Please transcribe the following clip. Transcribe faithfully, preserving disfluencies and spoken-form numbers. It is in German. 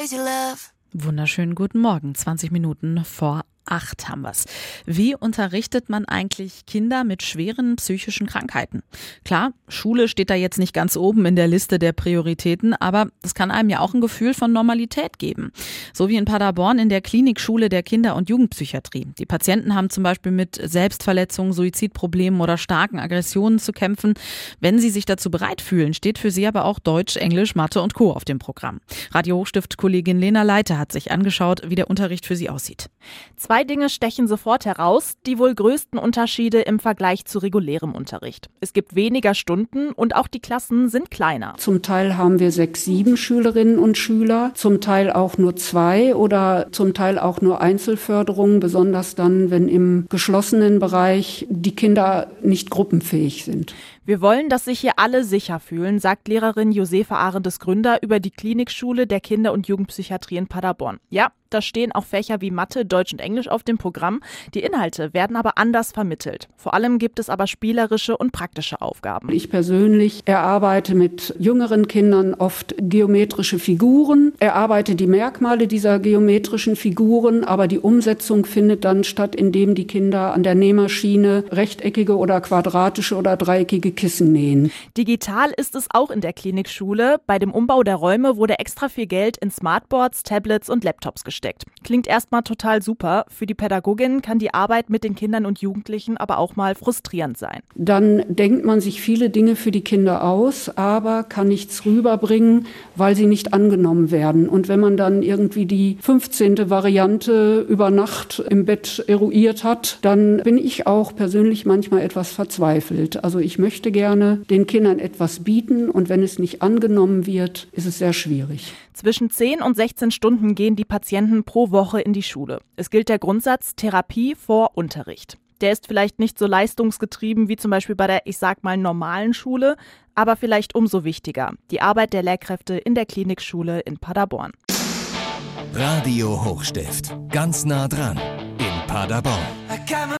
Crazy Love. Wunderschönen guten Morgen, zwanzig Minuten vor acht haben wir's. Wie unterrichtet man eigentlich Kinder mit schweren psychischen Krankheiten? Klar, Schule steht da jetzt nicht ganz oben in der Liste der Prioritäten, aber das kann einem ja auch ein Gefühl von Normalität geben. So wie in Paderborn in der Klinikschule der Kinder- und Jugendpsychiatrie. Die Patienten haben zum Beispiel mit Selbstverletzungen, Suizidproblemen oder starken Aggressionen zu kämpfen. Wenn sie sich dazu bereit fühlen, steht für sie aber auch Deutsch, Englisch, Mathe und Co. auf dem Programm. Radio Hochstift-Kollegin Lena Leite hat sich angeschaut, wie der Unterricht für sie aussieht. Zwei Dinge stechen sofort heraus, die wohl größten Unterschiede im Vergleich zu regulärem Unterricht. Es gibt weniger Stunden und auch die Klassen sind kleiner. Zum Teil haben wir sechs, sieben Schülerinnen und Schüler, zum Teil auch nur zwei oder zum Teil auch nur Einzelförderung, besonders dann, wenn im geschlossenen Bereich die Kinder nicht gruppenfähig sind. Wir wollen, dass sich hier alle sicher fühlen, sagt Lehrerin Josefa Arendes-Gründer über die Klinikschule der Kinder- und Jugendpsychiatrie in Paderborn. Ja, da stehen auch Fächer wie Mathe, Deutsch und Englisch auf dem Programm. Die Inhalte werden aber anders vermittelt. Vor allem gibt es aber spielerische und praktische Aufgaben. Ich persönlich erarbeite mit jüngeren Kindern oft geometrische Figuren, erarbeite die Merkmale dieser geometrischen Figuren, aber die Umsetzung findet dann statt, indem die Kinder an der Nähmaschine rechteckige oder quadratische oder dreieckige Kissen nähen. Digital ist es auch in der Klinikschule. Bei dem Umbau der Räume wurde extra viel Geld in Smartboards, Tablets und Laptops gesteckt. Klingt erstmal total super. Für die Pädagogin kann die Arbeit mit den Kindern und Jugendlichen aber auch mal frustrierend sein. Dann denkt man sich viele Dinge für die Kinder aus, aber kann nichts rüberbringen, weil sie nicht angenommen werden. Und wenn man dann irgendwie die fünfzehnte Variante über Nacht im Bett eruiert hat, dann bin ich auch persönlich manchmal etwas verzweifelt. Also ich möchte gerne den Kindern etwas bieten und wenn es nicht angenommen wird, ist es sehr schwierig. Zwischen zehn und sechzehn Stunden gehen die Patienten pro Woche in die Schule. Es gilt der Grundsatz Therapie vor Unterricht. Der ist vielleicht nicht so leistungsgetrieben wie zum Beispiel bei der, ich sag mal, normalen Schule, aber vielleicht umso wichtiger. Die Arbeit der Lehrkräfte in der Klinikschule in Paderborn. Radio Hochstift. Ganz nah dran in Paderborn.